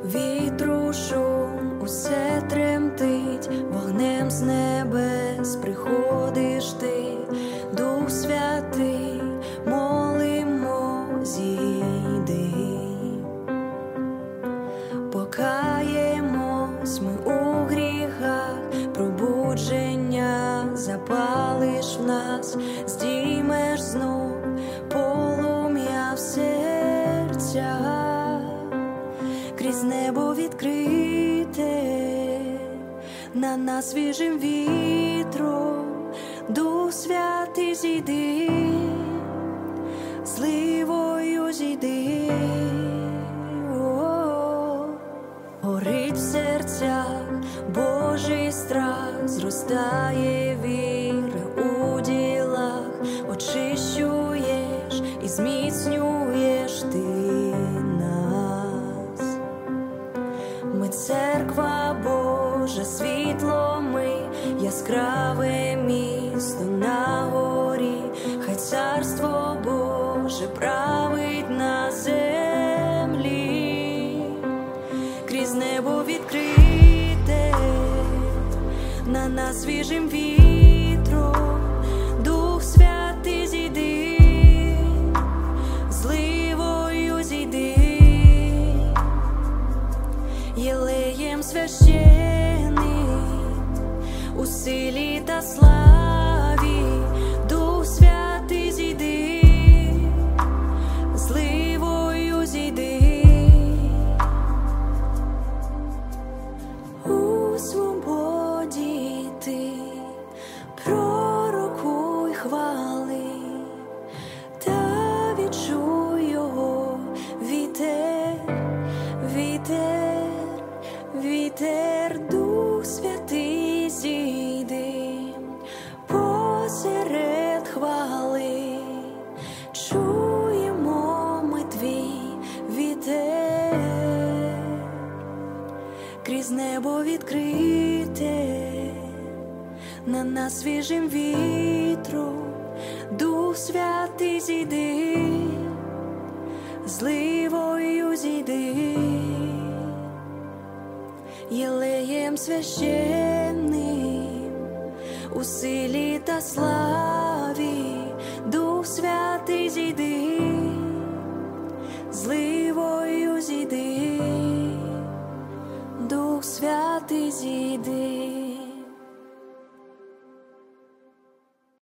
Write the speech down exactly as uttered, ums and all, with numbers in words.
вітру шум, усе тремтить, вогнем з небес приходиш ти, Дух Святий, молимо, зійди. Покаємось ми у гріхах, пробудження запалиш в нас, здіймеш знов полум'я в серцях, крізь небо відкрите, на нас свіжим вітром, Дух Святий, зійди, зливою зійди. Горить в серцях Божий страх, зростає віра у ділах, очищуєш і зміцнюєш ти нас. Ми церква Божа, світло ми, яскраве місто на горі, хай царство Боже править на землі, крізь небо відкрите, на нас свіжим вітром, Дух Святий, зійди, зливою зійди. Єлеєм священним у силі та славі, Дух Святий, зійди, зливою зійди. У свободі ти пророкуй хвали, та відчуй його вітер, вітер, вітер, Дух Святий, зійди посеред хвали, чуємо ми твій вітер, крізь небо відкрите, на нас свіжим вітром, Дух Святий, зійди, зливою зійди. Єлеєм священним у силі та славі, Дух Святий, зійди, зливою зійди. Дух Святий, зійди.